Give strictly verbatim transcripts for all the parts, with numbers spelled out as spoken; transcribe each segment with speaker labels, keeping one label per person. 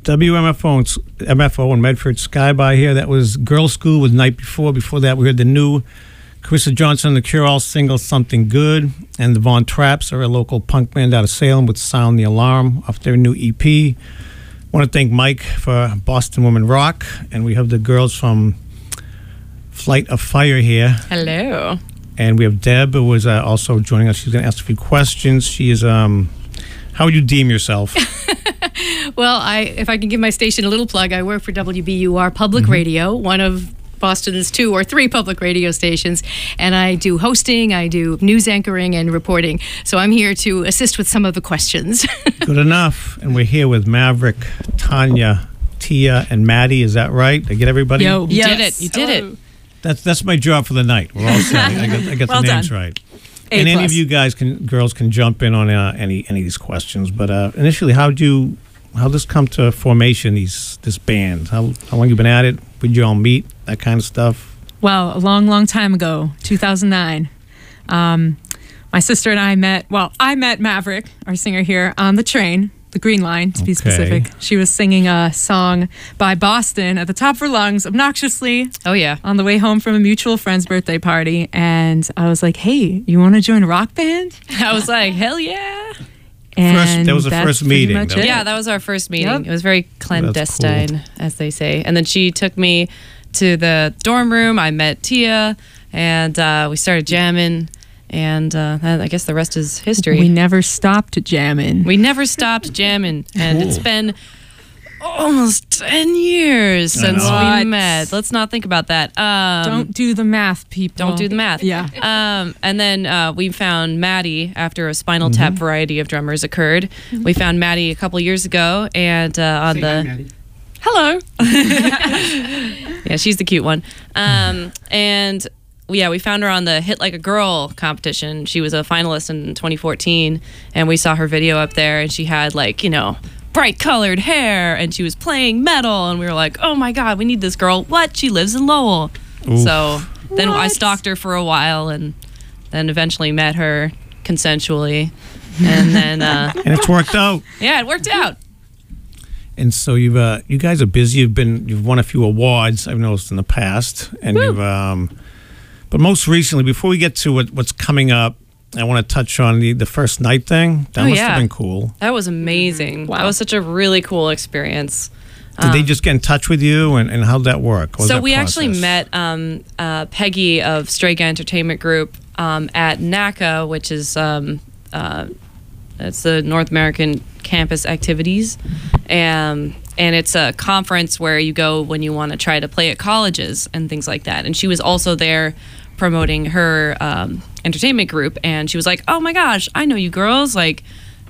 Speaker 1: W M F O and, M F O and Medford Sky by here. That was Girls School with Night Before. Before that, we heard the new Carissa Johnson and the Cure-All single Something Good. And the Von Trapps are a local punk band out of Salem with Sound the Alarm off their new E P. I want to thank Mike for Boston Woman Rock. And we have the girls from Flight of Fire here.
Speaker 2: Hello.
Speaker 1: And we have Deb, who was uh, also joining us. She's going to ask a few questions. She is, um, how would you deem yourself?
Speaker 2: Well, I if I can give my station a little plug, I work for W B U R Public mm-hmm. Radio, one of Boston's two or three public radio stations, and I do hosting, I do news anchoring and reporting. So I'm here to assist with some of the questions.
Speaker 1: Good enough. And we're here with Maverick, Tanya, Tia, and Maddie. Is that right? Did I get everybody?
Speaker 2: Yo, you
Speaker 3: yes.
Speaker 2: did it. You did
Speaker 3: oh.
Speaker 2: it.
Speaker 1: That's that's my job for the night. We're all set. I got, I got
Speaker 3: well
Speaker 1: the names
Speaker 3: done.
Speaker 1: right.
Speaker 3: A
Speaker 1: and
Speaker 3: plus.
Speaker 1: any of you guys can, girls can jump in on uh, any any of these questions. But uh, initially, how did you, how this come to formation? These this band. How how long you been at it? Where did you all meet? That kind of stuff.
Speaker 3: Well, a long, long time ago, two thousand nine. Um, my sister and I met. Well, I met Maverick, our singer here, on the train. The Green Line, to be
Speaker 1: Okay.
Speaker 3: specific. She was singing a song by Boston at the top of her lungs, obnoxiously,
Speaker 2: Oh, yeah.
Speaker 3: on the way home from a mutual friend's birthday party. And I was like, hey, you want to join a rock band?
Speaker 2: I was like, hell yeah.
Speaker 3: And
Speaker 1: First- that was the
Speaker 3: that's
Speaker 1: first
Speaker 3: pretty
Speaker 1: meeting,
Speaker 3: much
Speaker 1: though.
Speaker 3: it.
Speaker 2: Yeah, that was our first meeting.
Speaker 3: Yep.
Speaker 2: It was very clandestine,
Speaker 1: cool.
Speaker 2: as they say. And then she took me to the dorm room. I met Tia, and uh, we started jamming. And uh, I guess the rest is history.
Speaker 3: We never stopped jamming.
Speaker 2: We never stopped jamming, and
Speaker 1: Cool.
Speaker 2: it's been almost ten years
Speaker 1: I
Speaker 2: since
Speaker 1: know.
Speaker 2: we
Speaker 3: What?
Speaker 2: met. Let's not think about that. Um,
Speaker 3: Don't do the math, people.
Speaker 2: don't do the math.
Speaker 3: Yeah.
Speaker 2: Um, and then uh, we found Maddie after a Spinal Tap variety of drummers occurred. We found Maddie a couple years ago, and uh, on the hello, yeah, she's the cute one. Um, and yeah, we found her on the Hit Like a Girl competition. She was a finalist in twenty fourteen, and we saw her video up there, and she had like, you know, bright colored hair, and she was playing metal, and we were like, oh my God, we need this girl. What? She lives in Lowell.
Speaker 1: Oof.
Speaker 2: So then I
Speaker 3: What?
Speaker 2: stalked her for a while, and then eventually met her consensually. And then, uh,
Speaker 1: And it's worked out.
Speaker 2: yeah, it worked out.
Speaker 1: And so you've uh, you guys are busy. You've been you've won a few awards. I've noticed in the past, and
Speaker 2: Woo.
Speaker 1: you've um, but most recently, before we get to what, what's coming up, I want to touch on the the first night thing. That
Speaker 2: Oh,
Speaker 1: must
Speaker 2: yeah.
Speaker 1: have been cool.
Speaker 2: That was amazing.
Speaker 3: Wow.
Speaker 2: That was such a really cool experience.
Speaker 1: Did they
Speaker 2: Um,
Speaker 1: just get in touch with you, and, and how'd that work? What was
Speaker 2: So
Speaker 1: that
Speaker 2: we actually
Speaker 1: process?
Speaker 2: met um, uh, Peggy of Stray Guy Entertainment Group um, at NACA, which is um, uh, it's the North American Campus Activities, and and it's a conference where you go when you want to try to play at colleges and things like that. And she was also there promoting her um, entertainment group, and she was like, "Oh my gosh, I know you girls! Like,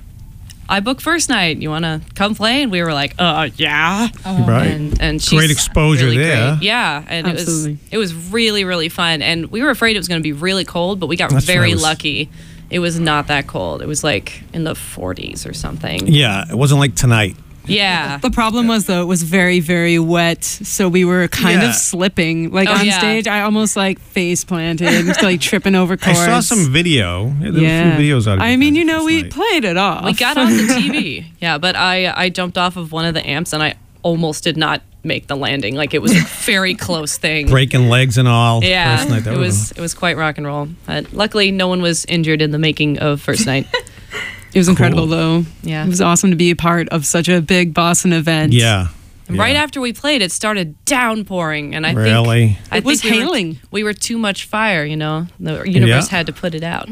Speaker 2: I booked first night. You want to come play?" And we were like, "Uh, yeah."
Speaker 1: Right.
Speaker 2: And and she's
Speaker 1: Great exposure
Speaker 2: really
Speaker 1: there.
Speaker 2: great. Yeah, and
Speaker 3: Absolutely.
Speaker 2: it was it was really really fun. And we were afraid it was going to be really cold, but we got
Speaker 1: That's
Speaker 2: very
Speaker 1: what I was-
Speaker 2: lucky. It was not that cold. It was like in the forties or something.
Speaker 1: Yeah, it wasn't like tonight.
Speaker 2: Yeah.
Speaker 3: The problem was, though, it was very, very wet, so we were kind
Speaker 1: Yeah.
Speaker 3: of slipping. Like,
Speaker 2: Oh,
Speaker 3: on
Speaker 2: yeah.
Speaker 3: stage, I almost, like, face planted, like, tripping over
Speaker 1: I
Speaker 3: chords.
Speaker 1: saw some video. There were
Speaker 3: Yeah.
Speaker 1: a few videos out of
Speaker 3: I
Speaker 1: it
Speaker 3: mean,
Speaker 1: that
Speaker 3: you know,
Speaker 1: first
Speaker 3: we
Speaker 1: night.
Speaker 3: played it off.
Speaker 2: We got on the T V. Yeah, but I I jumped off of one of the amps and I almost did not make the landing. Like, it was a very close thing.
Speaker 1: breaking legs and all.
Speaker 2: Yeah,
Speaker 1: First night, that
Speaker 2: it
Speaker 1: would've
Speaker 2: was it was quite rock and roll. But luckily, no one was injured in the making of First Night.
Speaker 3: It was incredible, though.
Speaker 2: Yeah.
Speaker 3: It was awesome to be a part of such a big Boston event.
Speaker 1: been- Yeah.
Speaker 2: And
Speaker 1: yeah.
Speaker 2: right after we played, it started downpouring, and I
Speaker 1: Really?
Speaker 2: think I
Speaker 3: It was
Speaker 2: think we
Speaker 3: hailing.
Speaker 2: Were, we were too much fire. You know, the universe
Speaker 1: Yeah.
Speaker 2: had to put it out.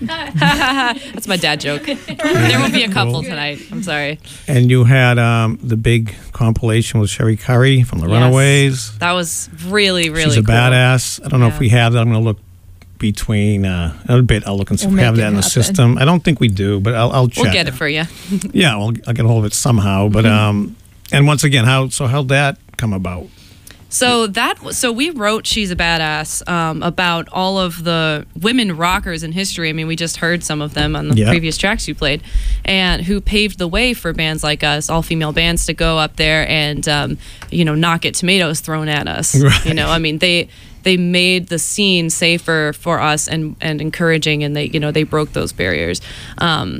Speaker 2: That's my dad joke. There will be a couple tonight. I'm sorry.
Speaker 1: And you had um, the big compilation with Sherry Curry from the
Speaker 2: Yes.
Speaker 1: Runaways.
Speaker 2: That was really really.
Speaker 1: She's a
Speaker 2: cool.
Speaker 1: badass. I don't know if
Speaker 2: Yeah.
Speaker 1: we have that. I'm going to look between uh, a bit. I'll look and see if
Speaker 4: We'll
Speaker 1: we have
Speaker 4: make
Speaker 1: that
Speaker 4: it
Speaker 1: in the
Speaker 4: happen.
Speaker 1: system. I don't think we do, but I'll, I'll check.
Speaker 2: We'll get it for you.
Speaker 1: Yeah, well, I'll get a hold of it somehow. But um, and once again, how so? How'd that come about?
Speaker 2: So that was- so we wrote "She's a Badass" um, about all of the women rockers in history. I mean, we just heard some of them on the
Speaker 1: Yeah.
Speaker 2: previous tracks you played, and who paved the way for bands like us, all-female bands, to go up there and um, you know not get tomatoes thrown at us.
Speaker 1: Right.
Speaker 2: You know, I mean they they made the scene safer for us and and encouraging, and they you know they broke those barriers. Um,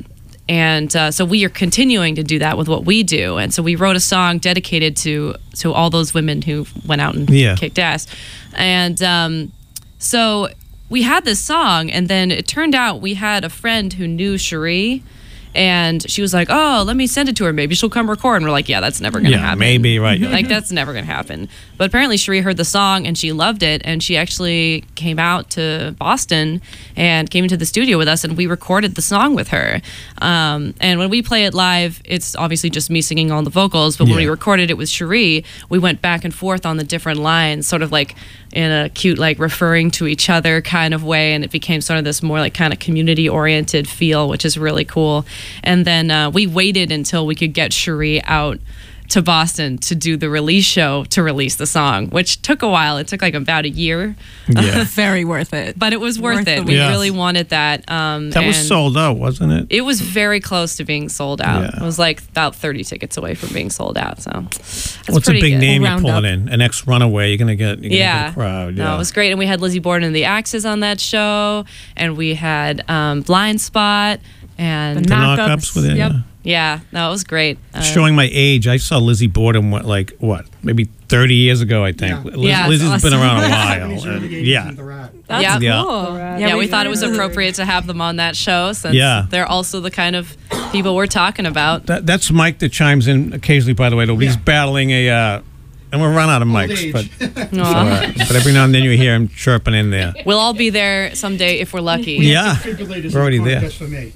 Speaker 2: and uh, so we are continuing to do that with what we do. And so we wrote a song dedicated to to all those women who went out and
Speaker 1: Yeah.
Speaker 2: kicked ass. And um, so we had this song, and then it turned out we had a friend who knew Cherie. And she was like, oh, let me send it to her. Maybe she'll come record. And we're like, yeah, that's never going to
Speaker 1: Yeah,
Speaker 2: happen.
Speaker 1: maybe, right.
Speaker 2: Like, that's never going to happen. But apparently Cherie heard the song and she loved it. And she actually came out to Boston and came into the studio with us, and we recorded the song with her. Um, and when we play it live, it's obviously just me singing all the vocals. But when
Speaker 1: Yeah.
Speaker 2: we recorded it with Cherie, we went back and forth on the different lines, sort of like in a cute, like referring to each other kind of way. And it became sort of this more like kind of community oriented feel, which is really cool. And then uh, we waited until we could get Cherie out to Boston to do the release show to release the song, which took a while. It took like about a year,
Speaker 1: Yeah.
Speaker 3: Very worth it.
Speaker 2: but it was worth,
Speaker 3: Worth
Speaker 2: it.
Speaker 3: the
Speaker 2: We
Speaker 1: wait.
Speaker 2: really wanted that. Um,
Speaker 1: That was
Speaker 2: and
Speaker 1: sold out, wasn't it?
Speaker 2: It was very close to being sold out.
Speaker 1: Yeah.
Speaker 2: It was like about thirty tickets away from being sold out. So that's
Speaker 1: What's a
Speaker 2: pretty
Speaker 1: big
Speaker 2: good.
Speaker 1: name you're
Speaker 3: Round
Speaker 1: pulling
Speaker 3: up.
Speaker 1: in? An ex-runaway. You're gonna get. You're gonna
Speaker 2: Yeah,
Speaker 1: get a crowd.
Speaker 2: no,
Speaker 1: Yeah.
Speaker 2: it was great, and we had Lizzie Borden and the Axes on that show, and we had um, Blind Spot, and
Speaker 3: The
Speaker 1: The
Speaker 3: Knockups.
Speaker 1: knockups with it.
Speaker 3: Yep.
Speaker 1: Yeah.
Speaker 2: yeah, no, it was great. Uh,
Speaker 1: Showing my age, I saw Lizzie Borden what, like what, maybe thirty years ago, I think.
Speaker 4: Yeah.
Speaker 1: Liz,
Speaker 2: Yeah,
Speaker 1: Lizzie's
Speaker 3: that's
Speaker 1: been
Speaker 3: awesome.
Speaker 1: around a
Speaker 4: seventies,
Speaker 1: while.
Speaker 4: early
Speaker 1: and-
Speaker 4: eighties
Speaker 1: yeah.
Speaker 4: and the Rat.
Speaker 3: That's
Speaker 2: Yeah.
Speaker 1: Yeah.
Speaker 3: cool.
Speaker 2: Yeah, we thought it was appropriate to have them on that show since
Speaker 1: Yeah.
Speaker 2: they're also the kind of people we're talking about.
Speaker 1: That, that's Mike that chimes in occasionally. By the way, though, he's
Speaker 4: Yeah.
Speaker 1: battling a. Uh, and we're run out of
Speaker 4: Old
Speaker 1: mics,
Speaker 4: age.
Speaker 1: but so,
Speaker 2: Aw.
Speaker 1: uh, but every now and then you hear him chirping in there.
Speaker 2: We'll all be there someday if we're lucky.
Speaker 1: Yeah,
Speaker 4: Defibrillators
Speaker 1: we're already
Speaker 4: in the
Speaker 1: there.
Speaker 4: contest for me.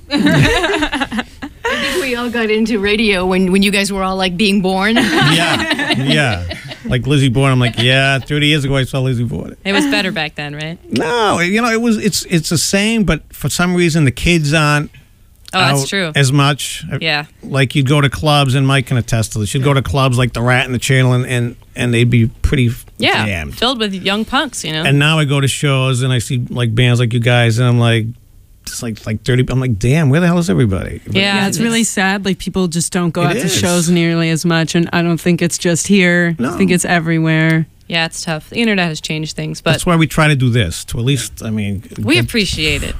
Speaker 5: I think we all got into radio when, when you guys were all like being born.
Speaker 1: Yeah, yeah. Like Lizzie Borden, I'm like, yeah. thirty years ago, I saw Lizzie Borden.
Speaker 2: It was better back then, right?
Speaker 1: No, you know, it was. It's it's the same, but for some reason, the kids aren't.
Speaker 2: Oh, that's
Speaker 1: out
Speaker 2: true.
Speaker 1: As much.
Speaker 2: Yeah.
Speaker 1: Like you'd go to clubs, and Mike can attest to this. You'd go to clubs like the Rat and the Channel, and and, and they'd be pretty
Speaker 2: Yeah.
Speaker 1: jammed.
Speaker 2: Filled with young punks, you know?
Speaker 1: And now I go to shows, and I see like bands like you guys, and I'm like, it's like like thirty. I'm like, damn, where the hell is everybody? But-
Speaker 2: Yeah.
Speaker 6: Yeah, it's really sad. Like people just don't go
Speaker 1: It
Speaker 6: out to
Speaker 1: is.
Speaker 6: shows nearly as much, and I don't think it's just here.
Speaker 1: No.
Speaker 6: I think it's everywhere.
Speaker 2: Yeah, it's tough. The internet has changed things, but
Speaker 1: That's why we try to do this to at least. I mean,
Speaker 2: we
Speaker 1: get-
Speaker 2: appreciate it.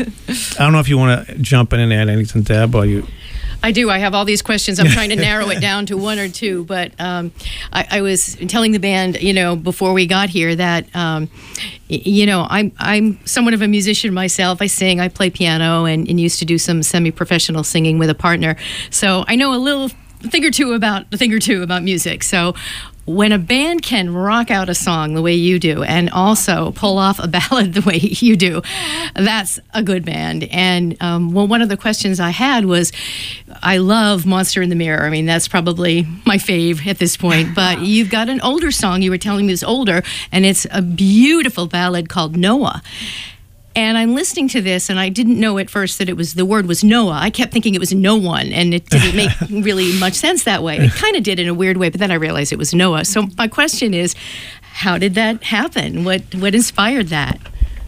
Speaker 1: I don't know if you want to jump in and add anything, Deb, or you.
Speaker 5: I do. I have all these questions. I'm trying to narrow it down to one or two. But um, I, I was telling the band, you know, before we got here that, um, y- you know, I'm I'm somewhat of a musician myself. I sing, I play piano, and, and used to do some semi-professional singing with a partner. So I know a little thing or two about a thing or two about music. So when a band can rock out a song the way you do and also pull off a ballad the way you do, that's a good band. And um, well, one of the questions I had was, I love Monster in the Mirror. I mean, that's probably my fave at this point. But you've got an older song, you were telling me is older, and it's a beautiful ballad called Noah. And I'm listening to this, and I didn't know at first that it was the word was Noah. I kept thinking it was no one, and it didn't make really much sense that way. It kind of did in a weird way, but then I realized it was Noah. So my question is, how did that happen? What what inspired that?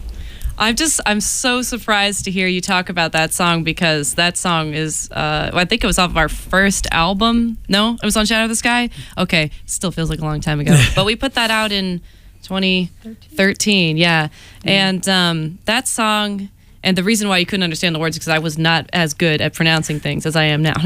Speaker 2: I'm just, I'm so surprised to hear you talk about that song because that song is, uh, I think it was off of our first album. No, it was on Shadow of the Sky? Okay, still feels like a long time ago. But we put that out in twenty thirteen, yeah. And um, that song, and the reason why you couldn't understand the words is because I was not as good at pronouncing things as I am now.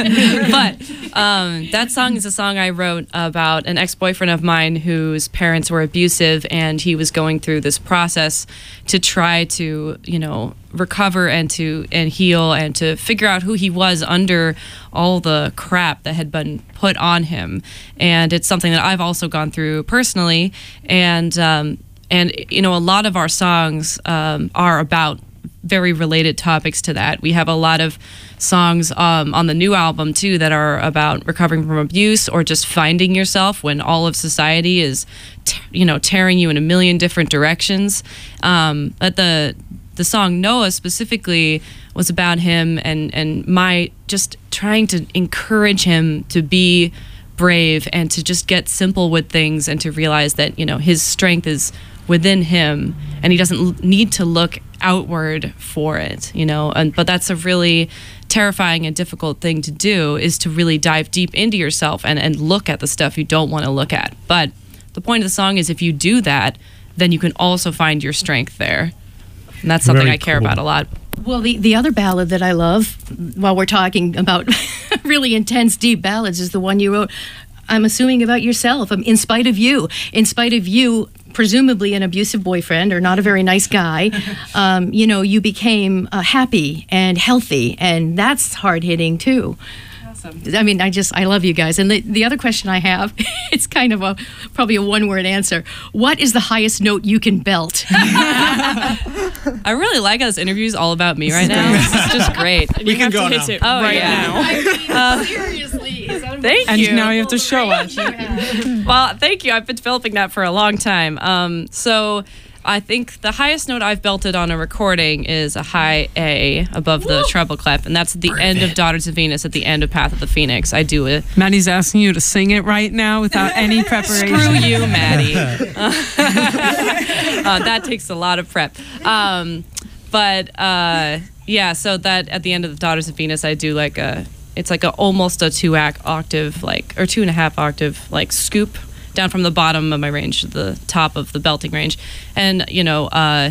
Speaker 2: But um, that song is a song I wrote about an ex-boyfriend of mine whose parents were abusive, and he was going through this process to try to, you know, recover and to and heal and to figure out who he was under all the crap that had been put on him. And it's something that I've also gone through personally. And um, and you know, a lot of our songs um, are about very related topics to that. We have a lot of songs um, on the new album too that are about recovering from abuse or just finding yourself when all of society is, t- you know, tearing you in a million different directions. Um, but the the song Noah specifically was about him and and my just trying to encourage him to be brave and to just get simple with things and to realize that, you know, his strength is within him and he doesn't l- need to look outward for it, you know. And but that's a really terrifying and difficult thing to do, is to really dive deep into yourself and and look at the stuff you don't want to look at. But the point of the song is, if you do that, then you can also find your strength there. And that's something
Speaker 1: Very
Speaker 2: I care
Speaker 1: cool.
Speaker 2: about a lot.
Speaker 5: Well, the, the other ballad that I love, while we're talking about really intense, deep ballads, is the one you wrote, I'm assuming about yourself, um, In Spite of You. In spite of you, presumably an abusive boyfriend or not a very nice guy, um, you know, you became uh, happy and healthy, and that's hard-hitting, too. I mean, I just, I love you guys. And the, the other question I have, it's kind of a, probably a one-word answer. What is the highest note you can belt?
Speaker 2: I really like how this interview is all about me right now. This is just great.
Speaker 1: We can go now.
Speaker 2: Oh,
Speaker 6: right
Speaker 2: yeah.
Speaker 6: now.
Speaker 5: I mean,
Speaker 2: Uh,
Speaker 5: seriously. Is that
Speaker 2: Thank
Speaker 6: And
Speaker 2: you.
Speaker 6: now you have to show us.
Speaker 2: Well, thank you. I've been developing that for a long time. Um, so I think the highest note I've belted on a recording is a high A above the treble clef, and that's at the end of Daughters of Venus, at the end of Path of the Phoenix. I do it.
Speaker 6: Maddie's asking you to sing it right now without any preparation.
Speaker 2: Screw you, Maddie. uh, that takes a lot of prep. Um, but uh, yeah, so that at the end of the Daughters of Venus, I do like a, it's like a almost a two act octave, like, or two and a half octave, like scoop down from the bottom of my range to the top of the belting range. And, you know, uh,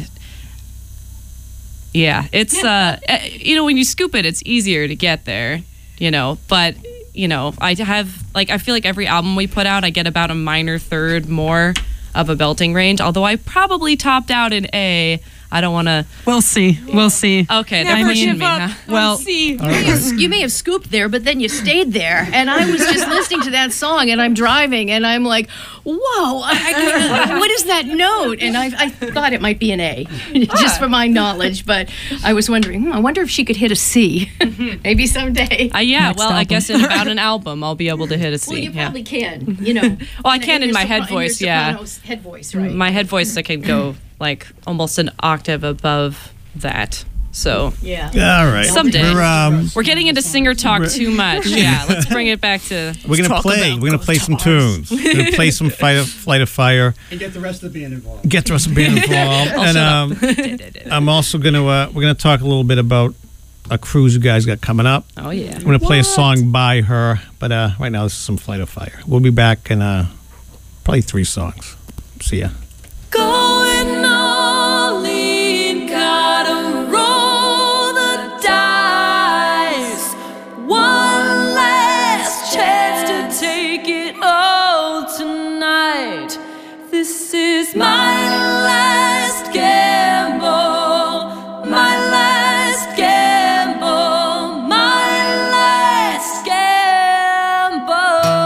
Speaker 2: yeah, it's, uh, you know, when you scoop it, it's easier to get there, you know, but, you know, I have, like, I feel like every album we put out, I get about a minor third more of a belting range, although I probably topped out in A. I don't want to.
Speaker 6: We'll see. We'll see.
Speaker 2: Okay,
Speaker 6: Never
Speaker 2: that pushing
Speaker 6: give
Speaker 2: me.
Speaker 6: up.
Speaker 2: Huh?
Speaker 6: Well,
Speaker 3: see.
Speaker 5: You may, have, you may have scooped there, but then you stayed there. And I was just listening to that song, and I'm driving, and I'm like, whoa, I, I, what is that note? And I, I thought it might be an A, just for my knowledge. But I was wondering, hmm, I wonder if she could hit a C. Maybe someday.
Speaker 2: Uh, yeah,
Speaker 6: Next
Speaker 2: well, I
Speaker 6: album.
Speaker 2: guess in about an album, I'll be able to hit a C.
Speaker 5: Well, you
Speaker 2: yeah.
Speaker 5: probably can, you know.
Speaker 2: Well, I can in
Speaker 5: your
Speaker 2: my head
Speaker 5: sopra- in your
Speaker 2: voice, yeah.
Speaker 5: soprano's head voice, right?
Speaker 2: My head voice, I can go like almost an octave above that. So
Speaker 5: yeah.
Speaker 1: All right.
Speaker 2: Someday.
Speaker 1: We're, um,
Speaker 2: we're getting into singer talk too much. Yeah, let's bring it back to.
Speaker 1: we're gonna
Speaker 6: talk
Speaker 1: play.
Speaker 6: about
Speaker 1: We're gonna play some tunes. We're gonna play some Flight of, Flight of Fire.
Speaker 4: And get the rest of the band involved.
Speaker 1: Get the rest of the band involved. and um, I'm also gonna. Uh, we're gonna talk a little bit about a cruise you guys got coming up.
Speaker 2: Oh yeah.
Speaker 1: I'm gonna play a song by her, but uh, right now this is some Flight of Fire. We'll be back in uh, probably three songs. See ya.
Speaker 7: Going all in, gotta roll the dice. One last chance to take it all tonight. This is my last gamble, my last gamble, my last gamble.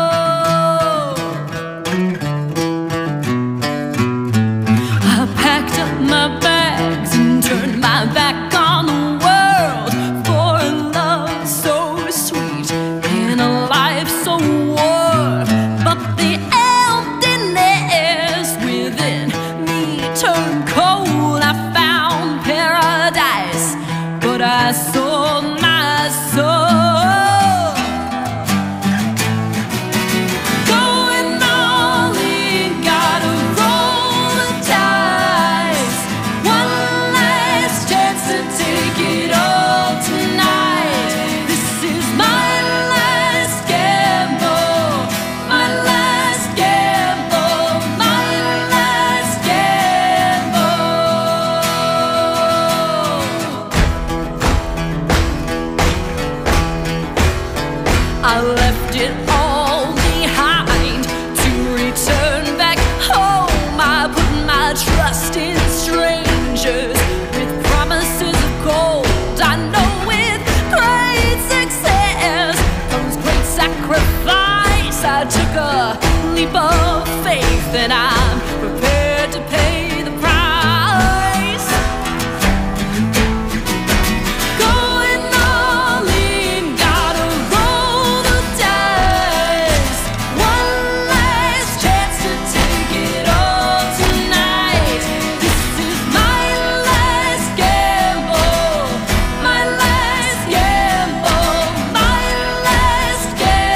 Speaker 7: I packed up my bags and turned my back on the world for a love so sweet and a life so warm. But the emptiness within me turned cold. I found paradise, but I sold my soul. Going all in, gotta roll the dice. One last chance to take it all tonight. This is my last gamble, my last gamble, my last gamble. I left it all behind to return back home. I put my trust in strangers with promises of gold. I know with great success comes great sacrifice. I took a leap of faith and I'm prepared to pay the price. Going all in, gotta roll the dice. One last chance to take it all tonight. This is my last gamble, my last gamble, my last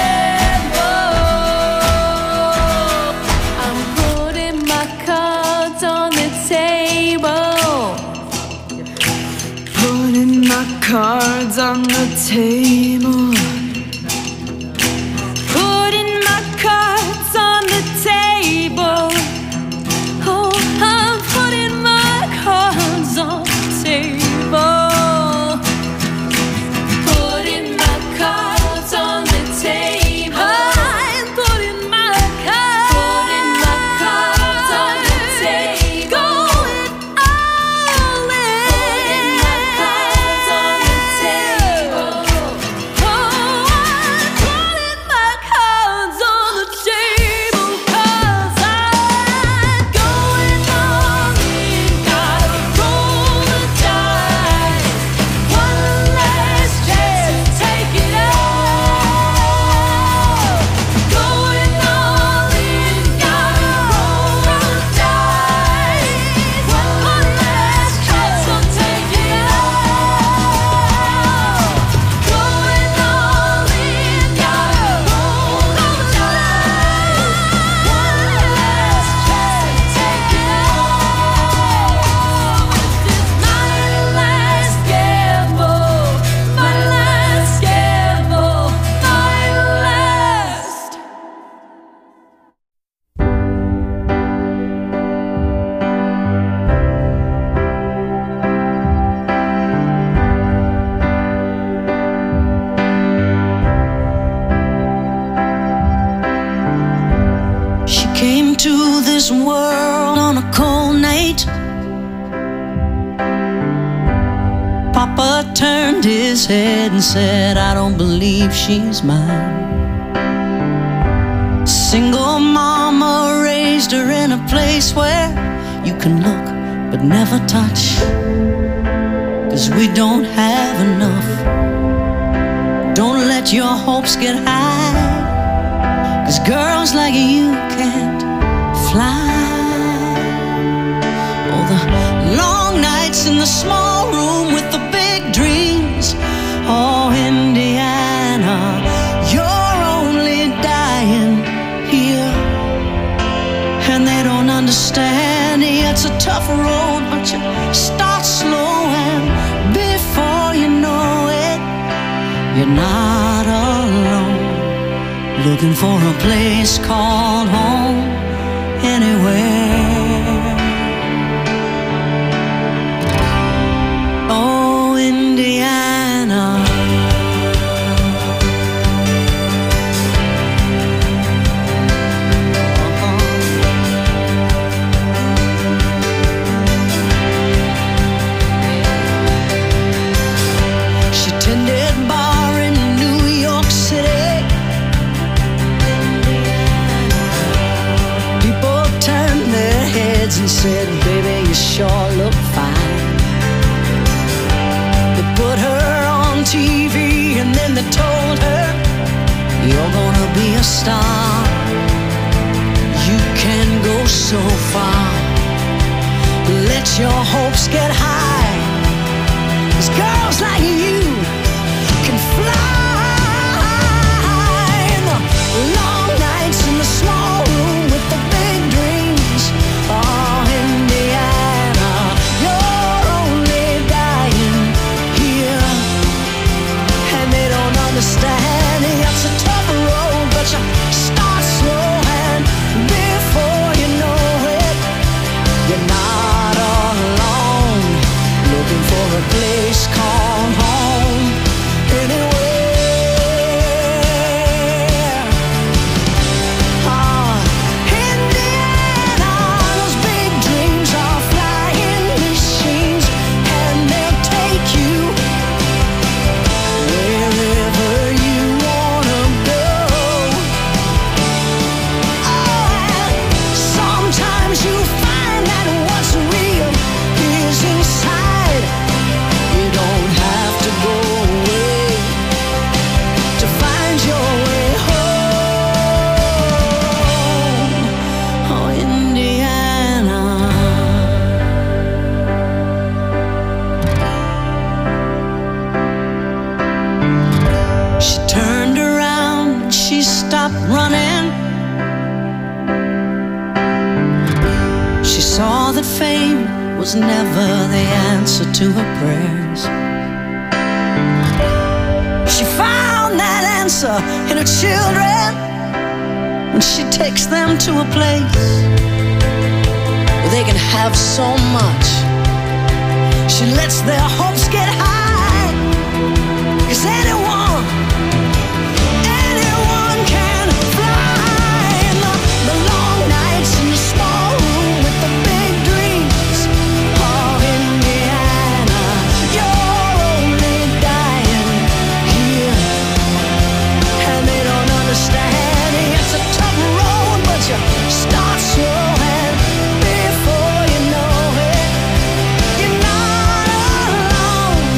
Speaker 7: gamble. I'm putting my cards on the table. Putting my cards on the table. Putting my cards on the table. Oh, I'm putting my cards on the
Speaker 4: turned his head and said, I don't believe she's mine. Single mama raised her in a place where you can look but never touch, 'cause we don't have enough. Don't let your hopes get high, 'cause girls like you can't fly. Oh, the long nights in the small room with the big dreams. Oh, Indiana, you're only dying here, and they don't understand. It's a tough road, but you start slow, and before you know it, you're not alone, looking for a place called home anywhere. Oh, Indiana, and said, baby, you sure look fine. They put her on T V and then they told her, you're gonna be a star. You can go so far. Let your hopes get high, 'cause girls like you can fly. In the long nights in the small room with the big dreams. Oh, Indiana, you're only dying here, and they don't understand. It's a tough road, but you start slow, and before you know it, you're not alone, looking for a place called home anywhere. Ah, Indiana, those big dreams are flying machines, and they'll take you wherever you wanna go. Oh, and sometimes you find that what's real is inside. You don't have to go away to find your way home. Oh, Indiana. She turned around and she stopped running. She saw that fame was never the answer to her prayers. She found that answer in her children when she takes them to a place where they can have so much. She lets their hopes get high, 'cause anyone, anyone can fly. In the, the long nights in the small room with the big dreams. Oh, Indiana, you're only dying here, and they don't understand. It's a tough road, but you start slow, and before you know it, you're not alone,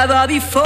Speaker 7: never before.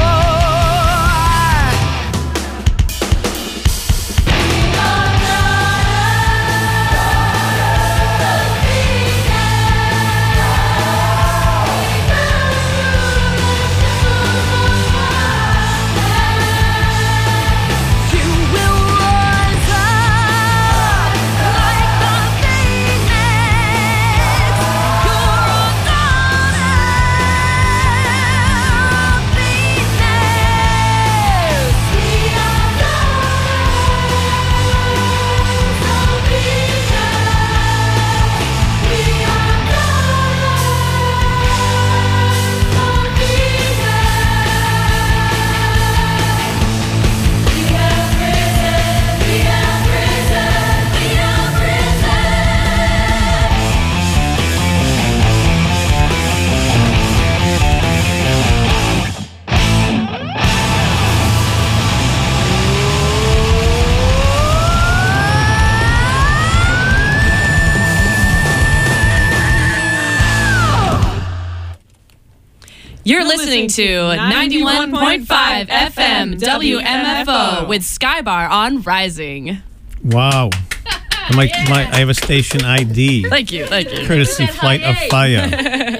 Speaker 2: You're listening to ninety-one point five F M W M F O with Skybar on Rising.
Speaker 1: Wow. My, my, I have a station I D.
Speaker 2: Thank you, thank you.
Speaker 1: Courtesy Flight of Fire.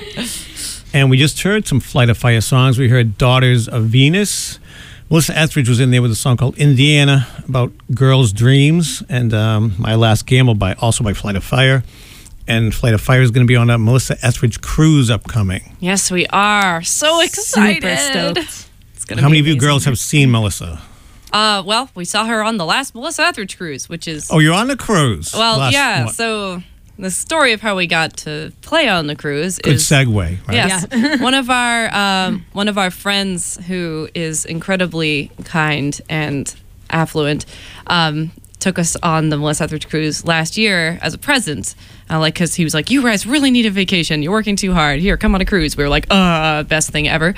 Speaker 1: And we just heard some Flight of Fire songs. We heard Daughters of Venus. Melissa Etheridge was in there with a song called Indiana about girls' dreams. And um, My Last Gamble, by also by Flight of Fire. And Flight of Fire is going to be on a Melissa Etheridge cruise upcoming.
Speaker 2: Yes, we are. So excited.
Speaker 3: Super stoked.
Speaker 2: It's gonna
Speaker 1: How
Speaker 2: be
Speaker 1: many of you
Speaker 2: amazing.
Speaker 1: girls have seen Melissa?
Speaker 2: Uh, well, we saw her on the last Melissa Etheridge cruise, which is...
Speaker 1: Oh, you're on the cruise.
Speaker 2: Well,
Speaker 1: Last-
Speaker 2: yeah,
Speaker 1: what?
Speaker 2: so the story of how we got to play on the cruise
Speaker 1: Good
Speaker 2: is...
Speaker 1: segue, right?
Speaker 2: Yes. one of our um, one of our friends who is incredibly kind and affluent um, took us on the Melissa Etheridge cruise last year as a present. Uh, like, because he was like, you guys really need a vacation. You're working too hard. Here, come on a cruise. We were like, uh, best thing ever.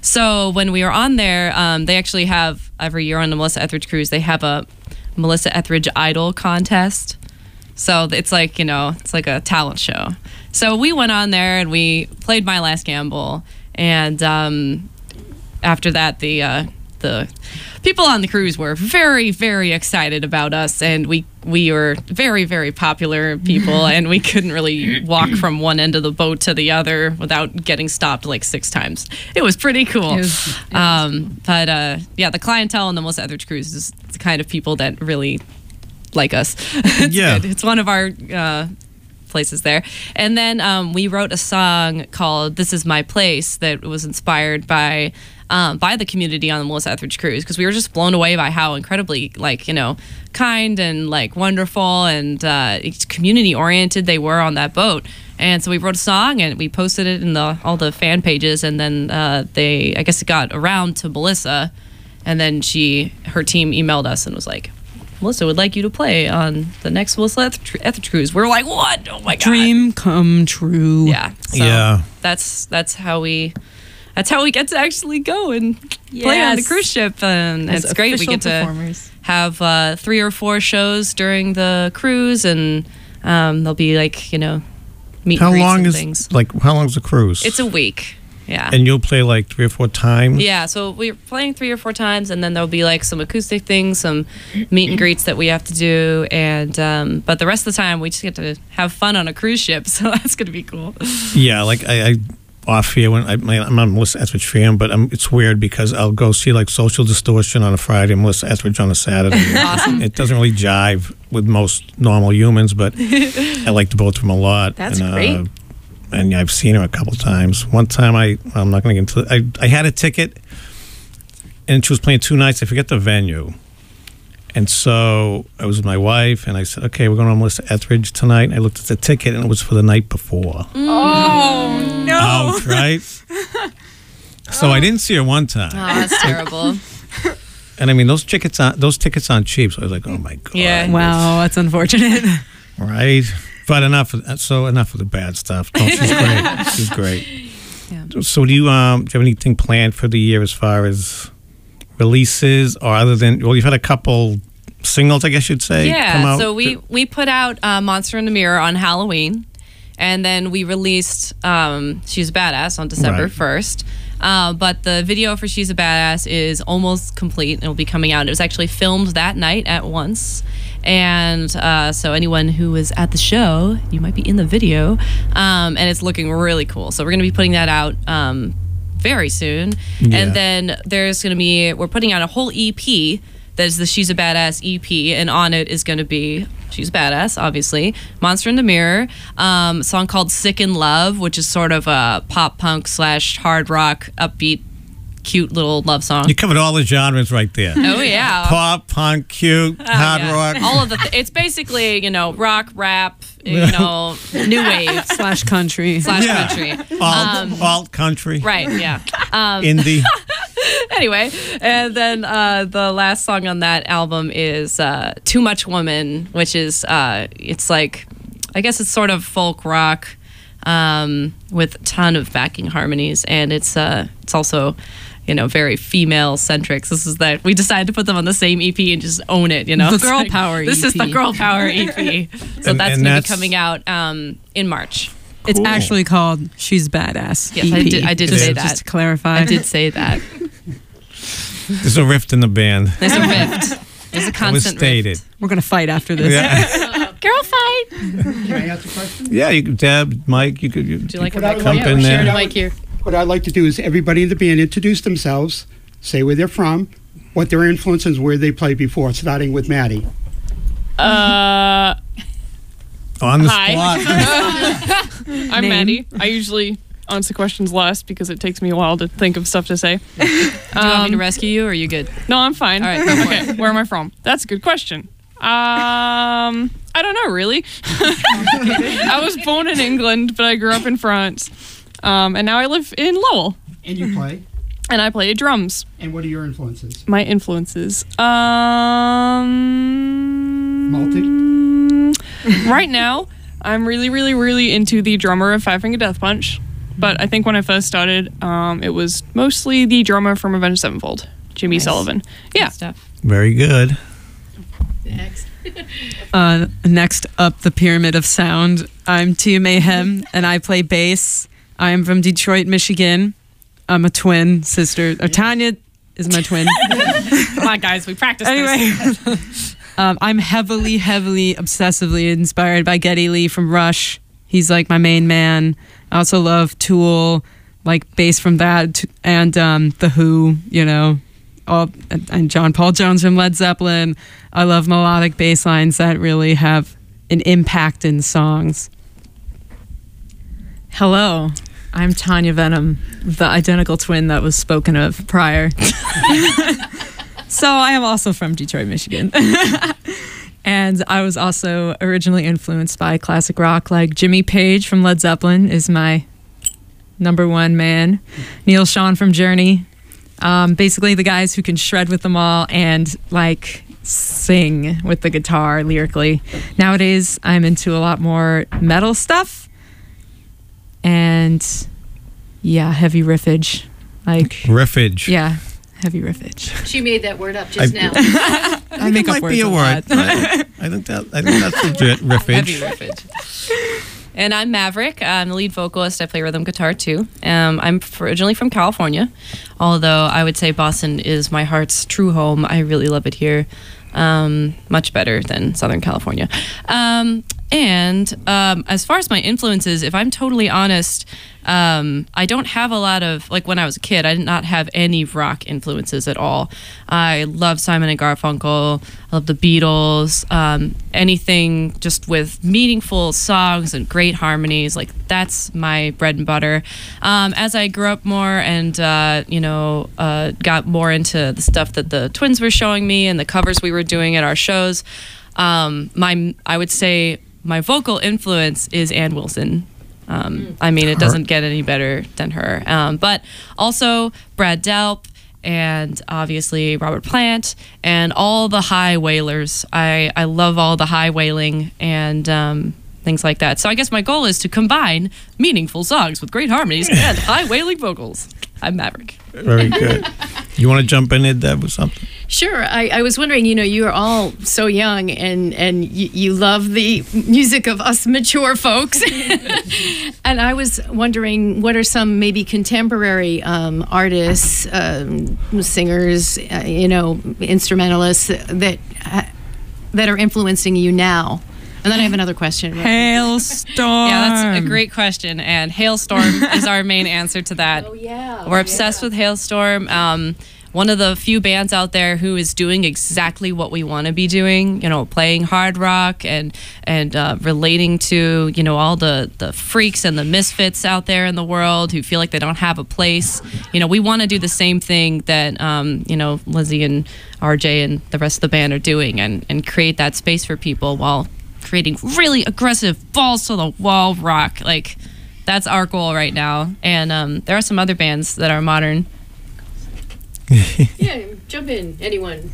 Speaker 2: So when we were on there, um, they actually have, every year on the Melissa Etheridge cruise, they have a Melissa Etheridge Idol contest. So it's like, you know, it's like a talent show. So we went on there and we played My Last Gamble. And um, after that, the uh, the people on the cruise were very, very excited about us. And we, we were very, very popular people. And we couldn't really walk from one end of the boat to the other without getting stopped like six times. It was pretty cool.
Speaker 3: It was- it was
Speaker 2: um, but uh, yeah, the clientele on the Melissa Etheridge cruise is the kind of people that really like us. It's
Speaker 1: Yeah.
Speaker 2: good. It's one of our uh, places there. And then um, we wrote a song called "This Is My Place" that was inspired by um, by the community on the Melissa Etheridge cruise, because we were just blown away by how incredibly, like, you know, kind and like wonderful and uh, community oriented they were on that boat. And so we wrote a song and we posted it in the all the fan pages, and then uh, they, I guess, it got around to Melissa, and then she, her team emailed us and was like, Melissa would like you to play on the next Melissa Etheridge Etheridge cruise. We're like, what? Oh my god!
Speaker 6: Dream come true.
Speaker 2: Yeah, so
Speaker 1: Yeah.
Speaker 2: That's that's how we, that's how we get to actually go and play on the
Speaker 3: Yes.
Speaker 2: cruise ship, and
Speaker 3: As
Speaker 2: it's great. We
Speaker 3: official
Speaker 2: get to
Speaker 3: performers.
Speaker 2: have uh, three or four shows during the cruise, and um, there'll be like, you know, meet
Speaker 1: How
Speaker 2: and greets
Speaker 1: long
Speaker 2: and
Speaker 1: is
Speaker 2: things.
Speaker 1: like how long is the cruise?
Speaker 2: It's a week. Yeah.
Speaker 1: and you'll play like three or four times.
Speaker 2: Yeah, so we're playing three or four times, and then there'll be like some acoustic things, some meet and greets that we have to do, and um, but the rest of the time we just get to have fun on a cruise ship, so that's gonna be cool.
Speaker 1: Yeah, like I, I off here when I, my, I'm not a Melissa Etheridge fan, but I'm, it's weird because I'll go see like Social Distortion on a Friday, and Melissa Etheridge on a Saturday.
Speaker 2: Awesome.
Speaker 1: It doesn't really jive with most normal humans, but I like the both of them a lot.
Speaker 2: That's
Speaker 1: and,
Speaker 2: great.
Speaker 1: Uh, and I've seen her a couple times. One time I, I'm not going to get into it. I, I had a ticket, and she was playing two nights. I forget the venue. And so I was with my wife, and I said, okay, we're going to Melissa Etheridge tonight. And I looked at the ticket, and it was for the night before.
Speaker 3: Oh no!
Speaker 1: Ouch, right? So I didn't see her one time.
Speaker 2: Oh, that's terrible.
Speaker 1: And I mean, those tickets aren't, those tickets aren't cheap. So I was like, oh my God.
Speaker 2: Yeah.
Speaker 6: Wow, that's unfortunate.
Speaker 1: Right? But enough of, so enough of the bad stuff. No, she's great. She's great.
Speaker 2: Yeah.
Speaker 1: So do you, um, do you have anything planned for the year as far as releases, or other than, well, you've had a couple singles, I guess you'd say, come
Speaker 2: Yeah,
Speaker 1: out.
Speaker 2: so we we put out uh, Monster in the Mirror on Halloween, and then we released um, She's a Badass on December
Speaker 1: Right.
Speaker 2: first. Uh, but the video for She's a Badass is almost complete and will be coming out. It was actually filmed that night at once. And uh, so anyone who was at the show, you might be in the video. Um, and it's looking really cool. So we're going to be putting that out um, very soon.
Speaker 1: Yeah.
Speaker 2: And then there's going to be, we're putting out a whole E P that is the She's a Badass E P. And on it is going to be She's a Badass, obviously, Monster in the Mirror, um, a song called Sick in Love, which is sort of a pop punk slash hard rock, upbeat, cute little love song.
Speaker 1: You covered all the genres right there.
Speaker 2: Oh, yeah.
Speaker 1: Pop, punk, cute,
Speaker 2: Oh,
Speaker 1: hard
Speaker 2: yeah.
Speaker 1: rock.
Speaker 2: All of the. Th- it's basically, you know, rock, rap, you know, new wave
Speaker 6: Slash country.
Speaker 2: slash
Speaker 1: Yeah.
Speaker 2: country.
Speaker 1: alt,
Speaker 2: Um,
Speaker 1: alt country.
Speaker 2: Right. Yeah. Um,
Speaker 1: Indie.
Speaker 2: anyway, and then uh, the last song on that album is uh, "Too Much Woman," which is uh, it's like, I guess it's sort of folk rock um, with a ton of backing harmonies, and it's uh, it's also, you know, very female centric. This is that we decided to put them on the same E P and just own it. You know,
Speaker 6: The
Speaker 2: It's
Speaker 6: girl
Speaker 2: like,
Speaker 6: power
Speaker 2: This is the
Speaker 6: E P.
Speaker 2: girl power E P. So
Speaker 1: And-
Speaker 2: that's
Speaker 1: and
Speaker 2: going to be
Speaker 1: that's-
Speaker 2: coming out um, in March.
Speaker 6: It's
Speaker 1: Cool.
Speaker 6: actually called She's Badass.
Speaker 2: Yes, I
Speaker 6: E P.
Speaker 2: did- I did
Speaker 6: just,
Speaker 2: say that.
Speaker 6: Just to clarify.
Speaker 2: I did say that.
Speaker 1: There's a rift in the band.
Speaker 2: There's a rift. There's a
Speaker 1: It was
Speaker 2: constant
Speaker 1: stated.
Speaker 2: rift.
Speaker 6: We're going to fight after this.
Speaker 1: Yeah.
Speaker 2: Girl fight.
Speaker 8: Can I ask a question?
Speaker 1: Yeah, you could, Deb, Mike, you could. You,
Speaker 2: Do you like
Speaker 8: What
Speaker 2: a
Speaker 8: I
Speaker 2: back
Speaker 8: like-
Speaker 1: Jump
Speaker 5: Yeah,
Speaker 1: in
Speaker 5: we're
Speaker 1: there.
Speaker 5: sharing a mic here.
Speaker 8: What I'd like to do is everybody in the band introduce themselves, say where they're from, what their influence is, where they played before, starting with Maddie.
Speaker 9: Uh,
Speaker 1: on the
Speaker 9: Hi.
Speaker 1: spot.
Speaker 9: I'm
Speaker 6: Name?
Speaker 9: Maddie. I usually answer questions last because it takes me a while to think of stuff to say.
Speaker 2: Do you want me to rescue you, or are you good?
Speaker 9: No, I'm fine.
Speaker 2: All right, go for
Speaker 9: okay, where am I from? That's a good question. Um, I don't know, really. I was born in England, but I grew up in France. Um, and now I live in Lowell,
Speaker 8: And you play.
Speaker 9: and I play drums.
Speaker 8: And what are your influences?
Speaker 9: My influences. Um,
Speaker 8: Multi?
Speaker 9: right now, I'm really, really, really into the drummer of Five Finger Death Punch. But I think when I first started, um, it was mostly the drummer from Avenged Sevenfold, Jimmy
Speaker 2: Nice.
Speaker 9: Sullivan. Yeah.
Speaker 2: Good stuff.
Speaker 1: Very good.
Speaker 5: Next.
Speaker 6: Uh, next up the pyramid of sound, I'm Tia Mayhem, and I play bass. I am from Detroit, Michigan. I'm a twin sister. Or Tanya is my twin.
Speaker 2: Come on, guys, we practiced
Speaker 6: Anyway,
Speaker 2: this.
Speaker 6: um, I'm heavily, heavily, obsessively inspired by Geddy Lee from Rush. He's like my main man. I also love Tool, like bass from that, t- and um, The Who, you know, all, and, and John Paul Jones from Led Zeppelin. I love melodic bass lines that really have an impact in songs. Hello, I'm Tanya Venom, the identical twin that was spoken of prior. So I am also from Detroit, Michigan. And I was also originally influenced by classic rock, like Jimmy Page from Led Zeppelin is my number one man. Neil Schon from Journey. Um, basically the guys who can shred with them all and like sing with the guitar lyrically. Nowadays, I'm into a lot more metal stuff. And yeah, heavy riffage. Like,
Speaker 1: Riffage.
Speaker 6: yeah, heavy riffage.
Speaker 5: She made that word up just
Speaker 1: I-
Speaker 5: now.
Speaker 6: I make
Speaker 1: it
Speaker 6: up
Speaker 1: might be
Speaker 6: words
Speaker 1: a
Speaker 6: a
Speaker 1: word.
Speaker 6: lot.
Speaker 1: I, I think that I think that's legit.
Speaker 2: Heavy
Speaker 1: Riffage.
Speaker 2: riffage. And I'm Maverick. I'm the lead vocalist. I play rhythm guitar too. Um, I'm f- originally from California, although I would say Boston is my heart's true home. I really love it here, um, much better than Southern California. Um, and um, as far as my influences, if I'm totally honest, um, I don't have a lot of, like when I was a kid, I did not have any rock influences at all. I love Simon and Garfunkel, I love the Beatles, um, anything just with meaningful songs and great harmonies, like that's my bread and butter. Um, as I grew up more and, uh, you know, uh, got more into the stuff that the twins were showing me and the covers we were doing at our shows, um, my, I would say my vocal influence is Ann Wilson. Um, I mean, it doesn't get any better than her. Um, but also Brad Delp and obviously Robert Plant and all the high wailers. I, I love all the high wailing and um, things like that. So I guess my goal is to combine meaningful songs with great harmonies and high wailing vocals. I'm Maverick.
Speaker 1: Very good. You want to jump in it, Deb, with something?
Speaker 5: Sure. I, I was wondering, you know, you are all so young and, and you, you love the music of us mature folks. And I was wondering, what are some maybe contemporary um, artists, um, singers, uh, you know, instrumentalists that uh, that are influencing you now? And then I have another question.
Speaker 3: Hailstorm.
Speaker 2: Yeah, that's a great question. And Hailstorm is our main answer to that.
Speaker 5: Oh, yeah.
Speaker 2: We're obsessed with Hailstorm. Um, one of the few bands out there who is doing exactly what we want to be doing, you know, playing hard rock and and uh, relating to, you know, all the, the freaks and the misfits out there in the world who feel like they don't have a place. You know, we want to do the same thing that, um, you know, Lizzie and R J and the rest of the band are doing and, and create that space for people while creating really aggressive balls to the wall rock. Like, that's our goal right now. And um, there are some other bands that are modern.
Speaker 5: Yeah, jump in, anyone.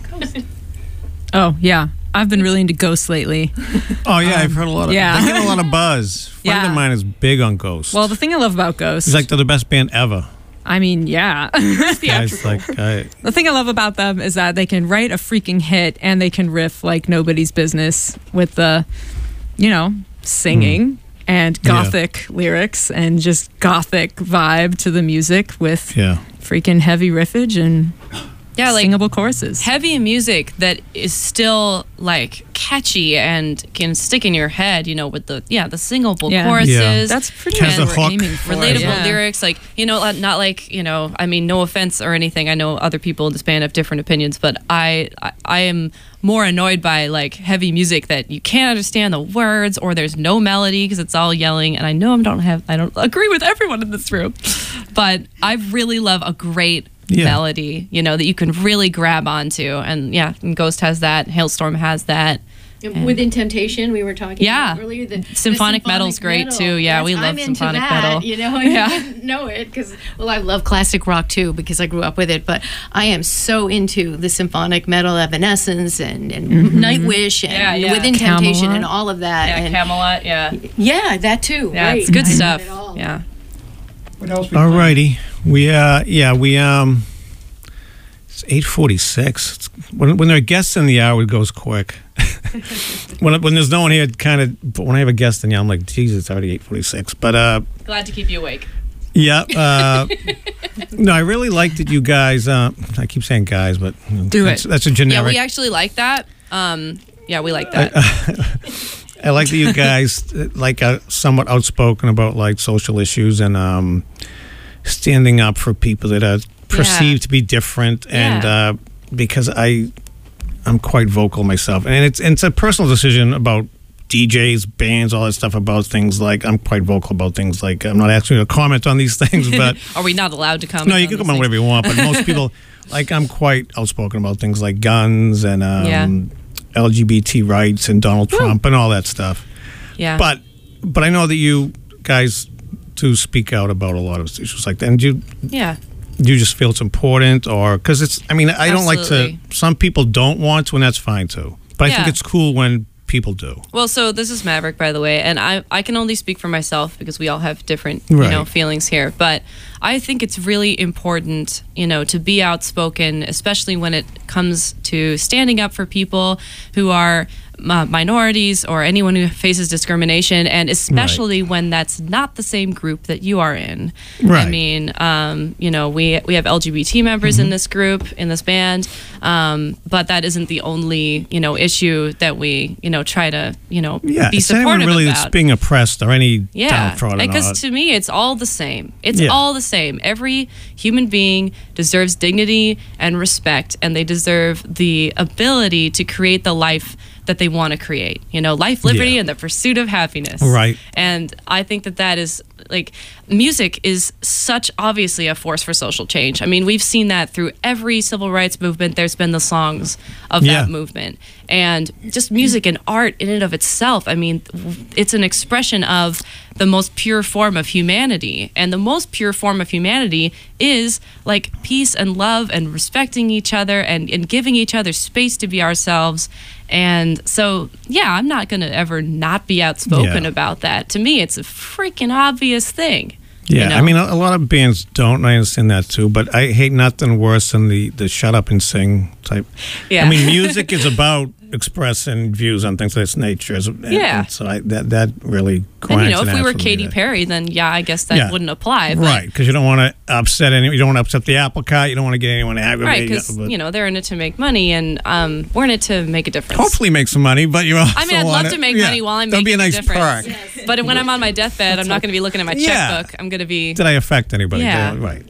Speaker 3: Oh, yeah. I've been really into Ghost lately.
Speaker 1: Oh, yeah, I've heard a lot of
Speaker 3: yeah.
Speaker 1: They get a lot of buzz. A friend
Speaker 3: Yeah.
Speaker 1: of mine is big on Ghost.
Speaker 3: Well, the thing I love about Ghost,
Speaker 1: He's like, they're the best band ever.
Speaker 3: I mean, yeah.
Speaker 1: Guys, like, I,
Speaker 3: The thing I love about them is that they can write a freaking hit and they can riff like nobody's business with the, you know, singing and gothic lyrics and just gothic vibe to the music with
Speaker 1: yeah.
Speaker 3: freaking heavy riffage and
Speaker 2: Yeah, like
Speaker 3: singable choruses.
Speaker 2: heavy music that is still like catchy and can stick in your head, you know, with the yeah the singable
Speaker 3: Yeah.
Speaker 2: choruses.
Speaker 1: Yeah.
Speaker 3: That's pretty
Speaker 1: Has
Speaker 3: much
Speaker 1: a
Speaker 3: what we're
Speaker 1: hook.
Speaker 3: aiming for.
Speaker 2: Relatable
Speaker 3: yeah.
Speaker 2: lyrics, like, you know, not not like, you know, I mean, no offense or anything. I know other people in this band have different opinions, but I I, I am more annoyed by like heavy music that you can't understand the words or there's no melody because it's all yelling. And I know I don't have I don't agree with everyone in this room, but I really love a great
Speaker 1: Yeah.
Speaker 2: melody, you know, that you can really grab onto. And yeah, and Ghost has that. Hailstorm has that.
Speaker 5: Within Temptation, we were talking
Speaker 2: Yeah.
Speaker 5: about earlier. The, the
Speaker 2: Symphonic metal's great,
Speaker 5: metal.
Speaker 2: too. Yeah,
Speaker 5: Yes,
Speaker 2: we love
Speaker 5: I'm into
Speaker 2: symphonic
Speaker 5: that,
Speaker 2: metal.
Speaker 5: You know, I
Speaker 2: Yeah.
Speaker 5: didn't know it because, well, I love classic rock too because I grew up with it. But I am so into the symphonic metal, Evanescence and, and Nightwish and
Speaker 2: Yeah, yeah.
Speaker 5: Within Temptation
Speaker 3: Camelot.
Speaker 5: and all of that.
Speaker 2: Yeah,
Speaker 5: and
Speaker 2: Camelot, yeah.
Speaker 5: yeah, that too.
Speaker 2: Yeah,
Speaker 5: right.
Speaker 2: it's good
Speaker 5: I love
Speaker 2: stuff.
Speaker 5: it all.
Speaker 2: Yeah.
Speaker 8: What else? we
Speaker 1: All
Speaker 8: play?
Speaker 1: righty. We, uh, yeah, we, um, it's eight forty-six. It's, when, when there are guests in the hour, it goes quick. when, when there's no one here, it kind of, but when I have a guest in the hour, I'm like, Jesus, it's already eight forty-six. But, uh,
Speaker 2: Glad to keep you awake.
Speaker 1: yeah, uh, no, I really liked that you guys, uh, I keep saying guys, but you know,
Speaker 3: Do
Speaker 1: that's,
Speaker 3: it.
Speaker 1: that's a
Speaker 2: Yeah,
Speaker 1: generic.
Speaker 2: we actually like that. Um, yeah, we like that.
Speaker 1: I like that you guys uh, like are somewhat outspoken about like social issues and um, standing up for people that are perceived to be different. And
Speaker 2: Yeah.
Speaker 1: uh, because I, I'm quite vocal myself, and it's it's a personal decision about D Js, bands, all that stuff about things like I'm quite vocal about things like I'm not asking you to comment on these things, but
Speaker 2: Are we not allowed to comment?
Speaker 1: no, you
Speaker 2: on
Speaker 1: can
Speaker 2: these
Speaker 1: comment
Speaker 2: things?
Speaker 1: whatever you want. But most people, like I'm quite outspoken about things like guns and um,
Speaker 2: Yeah.
Speaker 1: L G B T rights and Donald Trump and all that stuff.
Speaker 2: Yeah.
Speaker 1: But but I know that you guys do speak out about a lot of issues like that. And you
Speaker 2: yeah.
Speaker 1: do you just feel it's important, or because it's? I mean, I don't like
Speaker 2: Absolutely.
Speaker 1: to. Some people don't want to, and that's fine too. But I think
Speaker 2: Yeah.
Speaker 1: it's cool when people do.
Speaker 2: Well, so this is Maverick, by the way, and I I can only speak for myself because we all have different you
Speaker 1: Right.
Speaker 2: know feelings here. But I think it's really important, you know, to be outspoken, especially when it comes to standing up for people who are uh, minorities or anyone who faces discrimination, and especially when that's not the same group that you are in.
Speaker 1: Right.
Speaker 2: I mean, um, you know, we we have L G B T members in this group, in this band, um, but that isn't the only, you know, issue that we, you know, try to, you know,
Speaker 1: Yeah,
Speaker 2: be
Speaker 1: it's anyone
Speaker 2: supportive
Speaker 1: really
Speaker 2: about.
Speaker 1: that's being oppressed or any
Speaker 2: Yeah,
Speaker 1: downtrodden. or-
Speaker 2: because to me, it's all the same. It's
Speaker 1: Yeah.
Speaker 2: all the same. Every human being deserves dignity and respect, and they deserve the ability to create the life that they want to create. You know, life, liberty,
Speaker 1: Yeah.
Speaker 2: and the pursuit of happiness.
Speaker 1: Right.
Speaker 2: And I think that that is like music is such obviously a force for social change. I mean, we've seen that through every civil rights movement. There's been the songs of
Speaker 1: Yeah.
Speaker 2: that movement, and just music and art in and of itself. I mean, it's an expression of the most pure form of humanity, and the most pure form of humanity is like peace and love and respecting each other and, and giving each other space to be ourselves. And so, yeah, I'm not going to ever not be outspoken
Speaker 1: Yeah.
Speaker 2: about that. To me, it's a freaking obvious thing.
Speaker 1: Yeah,
Speaker 2: you know?
Speaker 1: I mean, a, a lot of bands don't, and I understand that too. But I hate nothing worse than the, the shut up and sing type.
Speaker 2: Yeah.
Speaker 1: I mean, music is about expressing views on things of this nature. And,
Speaker 2: Yeah.
Speaker 1: and so I, that that really
Speaker 2: And,
Speaker 1: grinds
Speaker 2: you know,
Speaker 1: an
Speaker 2: if we
Speaker 1: ass
Speaker 2: were
Speaker 1: for me
Speaker 2: Katy
Speaker 1: that-
Speaker 2: Perry, then yeah, I guess that
Speaker 1: Yeah.
Speaker 2: wouldn't apply. But,
Speaker 1: Right, because you don't want to upset anyone. You don't want to upset the apple cart. You don't want to get anyone
Speaker 2: Right,
Speaker 1: aggravated.
Speaker 2: because,
Speaker 1: but
Speaker 2: you know, they're in it to make money, and um, we're in it to make a difference.
Speaker 1: hopefully make some money, but you also
Speaker 2: I mean, I'd
Speaker 1: want
Speaker 2: love to make
Speaker 1: yeah,
Speaker 2: money while I'm
Speaker 1: that'll
Speaker 2: making
Speaker 1: be a nice
Speaker 2: a difference.
Speaker 1: perk.
Speaker 2: But when I'm on my deathbed, I'm not going to be looking at my
Speaker 1: Yeah.
Speaker 2: checkbook. I'm going to be...
Speaker 1: Did I affect anybody?
Speaker 2: Yeah.
Speaker 1: Did I- Right.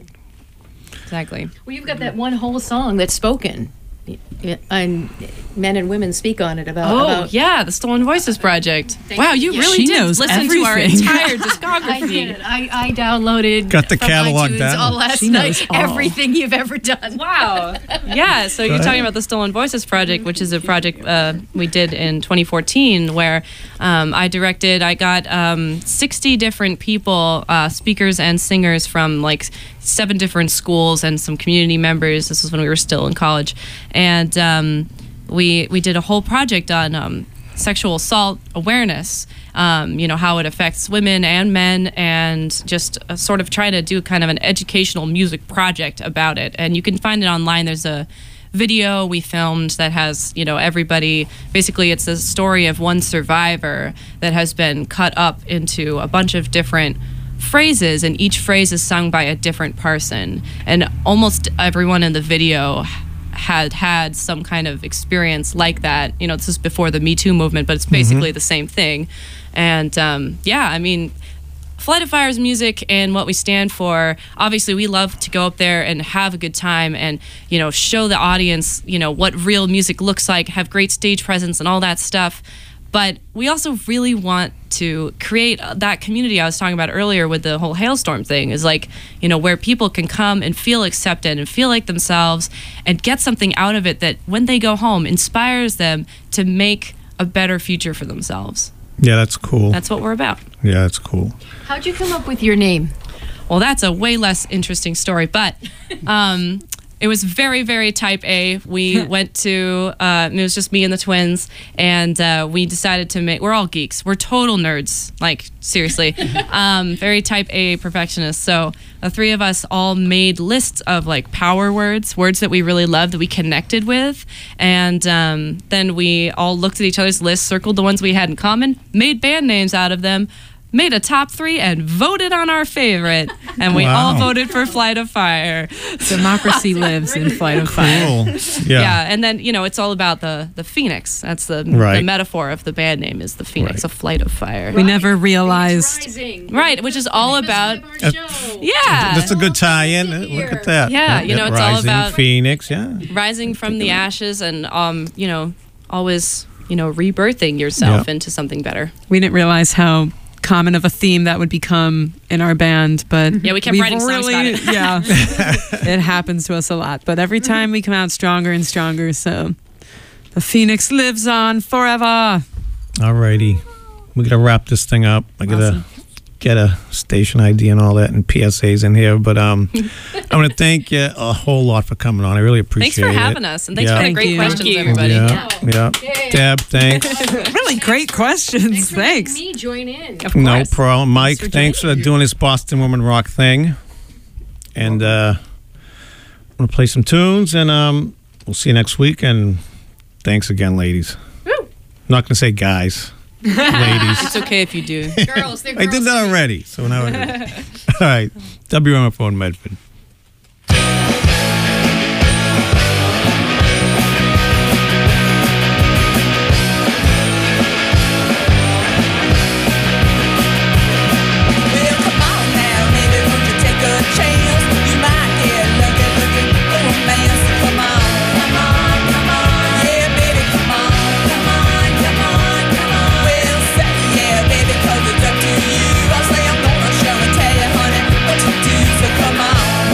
Speaker 2: Exactly.
Speaker 5: Well, you've got that one whole song that's spoken, y- and men and women speak on it about.
Speaker 2: Oh,
Speaker 5: about
Speaker 2: yeah, the Stolen Voices Project. Wow, you
Speaker 5: you.
Speaker 2: really
Speaker 3: She
Speaker 2: did
Speaker 3: knows
Speaker 2: listen to our
Speaker 3: everything.
Speaker 2: entire discography.
Speaker 5: I did. I, I downloaded
Speaker 1: Got the
Speaker 5: from
Speaker 1: catalog
Speaker 5: iTunes
Speaker 1: down.
Speaker 5: all last
Speaker 3: She knows
Speaker 5: night
Speaker 3: all.
Speaker 5: everything you've ever done.
Speaker 2: Wow. Yeah, so you're
Speaker 1: ahead.
Speaker 2: talking about the Stolen Voices Project, which is a project uh, we did in twenty fourteen where um, I directed, I got um, sixty different people, uh, speakers and singers from like seven different schools and some community members. This was when we were still in college. And um, we, we did a whole project on um, sexual assault awareness, um, you know, how it affects women and men, and just uh, sort of try to do kind of an educational music project about it. And you can find it online. There's a video we filmed that has, you know, everybody, basically it's the story of one survivor that has been cut up into a bunch of different phrases, and each phrase is sung by a different person. And almost everyone in the video had had some kind of experience like that. You know, this is before the Me Too movement, but it's basically the same thing. And um, yeah, I mean, Flight of Fire's music and what we stand for, obviously we love to go up there and have a good time and, you know, show the audience, you know, what real music looks like, have great stage presence and all that stuff. But we also really want to create that community I was talking about earlier with the whole hailstorm thing, is like, you know, where people can come and feel accepted and feel like themselves and get something out of it that when they go home inspires them to make a better future for themselves.
Speaker 1: Yeah, that's cool.
Speaker 2: That's what we're about.
Speaker 1: yeah, that's cool.
Speaker 5: How'd you come up with your name?
Speaker 2: Well, that's a way less interesting story, but um, it was very, very type A. We went to, uh, it was just me and the twins, and uh, we decided to make, we're all geeks. We're total nerds, like, seriously. Um, very type A perfectionists. So the three of us all made lists of, like, power words, words that we really loved, that we connected with. And um, then we all looked at each other's lists, circled the ones we had in common, made band names out of them, made a top three, and voted on our favorite. And we
Speaker 1: Wow.
Speaker 2: all voted for Flight of Fire.
Speaker 3: Democracy lives in Flight of Fire.
Speaker 1: Cool.
Speaker 2: Yeah.
Speaker 1: Yeah.
Speaker 2: and then, you know, it's all about the the phoenix. That's the,
Speaker 1: Right.
Speaker 2: the metaphor of the band name, is the phoenix,
Speaker 1: Right.
Speaker 2: a flight of fire.
Speaker 3: We never realized.
Speaker 5: Rising.
Speaker 2: Right, which is all about,
Speaker 1: Uh,
Speaker 2: yeah,
Speaker 1: That's a good tie-in. Look at that.
Speaker 2: Yeah, you know, it's all
Speaker 1: Rising
Speaker 2: about-
Speaker 1: Phoenix. Yeah.
Speaker 2: rising from the ashes and, um, you know, always, you know, rebirthing yourself
Speaker 1: Yeah.
Speaker 2: into something better.
Speaker 3: We didn't realize how common of a theme that would become in our band, but
Speaker 2: Yeah, we kept
Speaker 3: we've
Speaker 2: writing songs about it.
Speaker 3: Yeah, it happens to us a lot. But every time we come out stronger and stronger, so the phoenix lives on forever.
Speaker 1: Alrighty, we gotta wrap this thing up. I gotta
Speaker 3: Awesome.
Speaker 1: get a station I D and all that, and P S As in here. But um, I want to thank you a whole lot for coming on. I really appreciate
Speaker 2: Thanks
Speaker 1: it.
Speaker 2: for having us, and thanks
Speaker 1: Yeah.
Speaker 2: for the
Speaker 3: Thank
Speaker 2: great
Speaker 3: you.
Speaker 2: questions,
Speaker 3: Thank you.
Speaker 2: everybody.
Speaker 1: Yeah, yeah. Deb, thanks.
Speaker 3: Really great questions. Thanks.
Speaker 5: Me join in.
Speaker 2: Of
Speaker 1: No
Speaker 2: course.
Speaker 1: problem, Mike.
Speaker 2: for
Speaker 1: Thanks for doing this Boston Woman Rock thing. And uh, I'm gonna play some tunes, and um, we'll see you next week. And thanks again, ladies. I'm not gonna say guys, ladies.
Speaker 2: It's okay if you do.
Speaker 5: Girls, they're
Speaker 1: I
Speaker 5: girls
Speaker 1: did that
Speaker 5: too.
Speaker 1: already. So now, all right. W M F O in Medford.
Speaker 10: Well, come on now, maybe won't you take a chance? You might get lucky looking for a man. So come on, come on, come on, yeah, baby, come on, come on, come on, come on. Well, say yeah, baby, 'cause it's up to you. I'll say I'm gonna show and tell you, honey, what to do. So come on.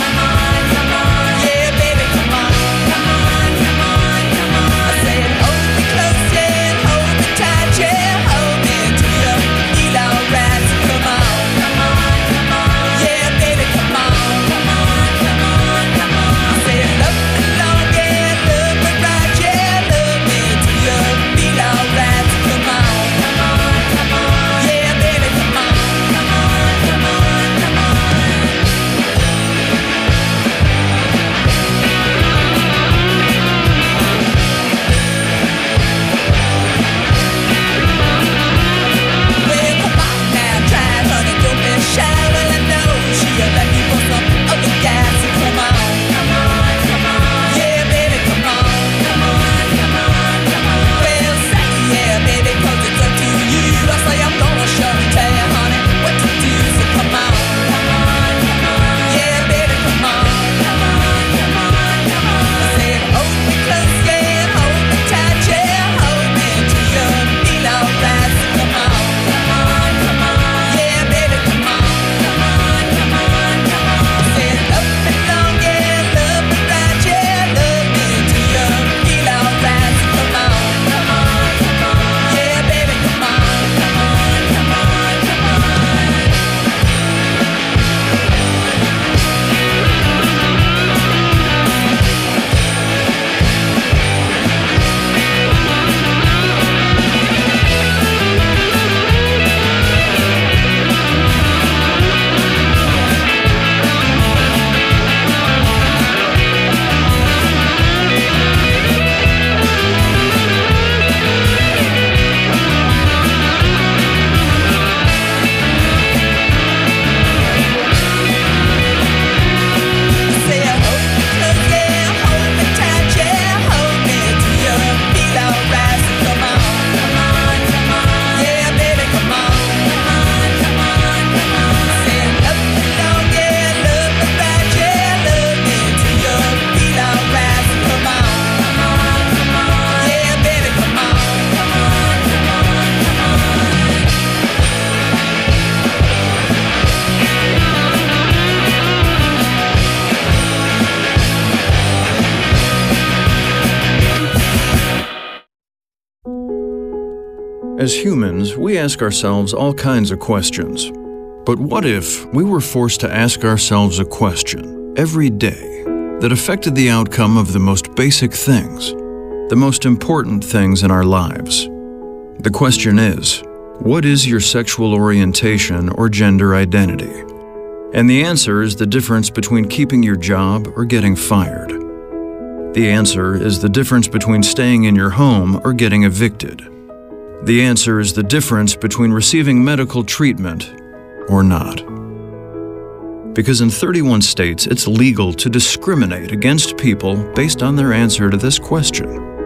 Speaker 11: As humans, we ask ourselves all kinds of questions. But what if we were forced to ask ourselves a question every day that affected the outcome of the most basic things, the most important things in our lives? The question is, what is your sexual orientation or gender identity? And the answer is the difference between keeping your job or getting fired. The answer is the difference between staying in your home or getting evicted. The answer is the difference between receiving medical treatment or not. Because in thirty-one states, it's legal to discriminate against people based on their answer to this question.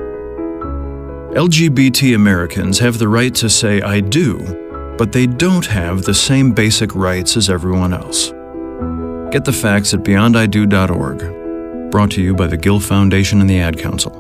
Speaker 11: L G B T Americans have the right to say I do, but they don't have the same basic rights as everyone else. Get the facts at beyond I do dot org. Brought to you by the Gill Foundation and the Ad Council.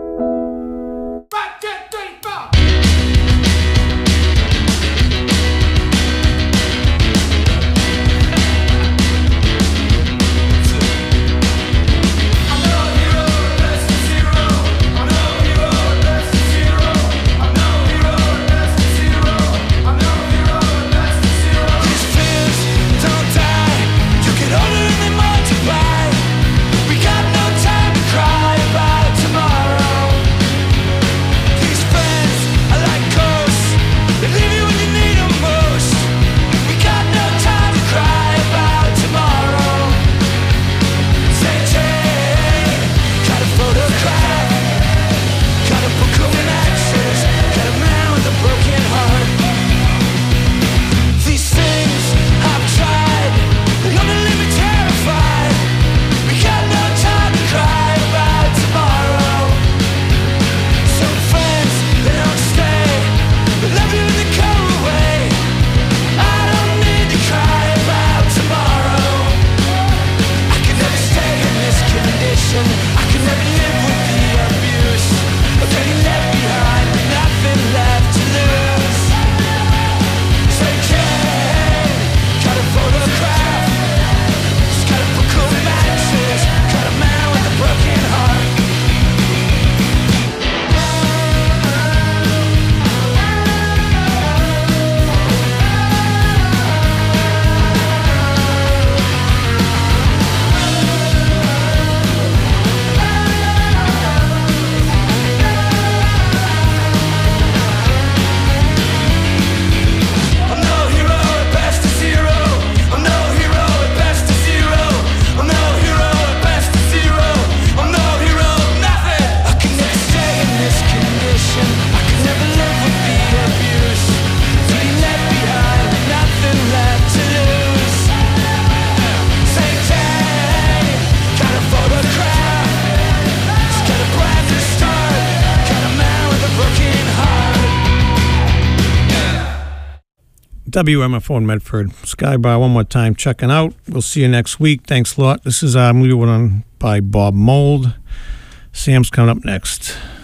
Speaker 1: W M F O in Medford. Skybar one more time checking out. We'll see you next week. Thanks a lot. This is our movie one by Bob Mould. Sam's coming up next.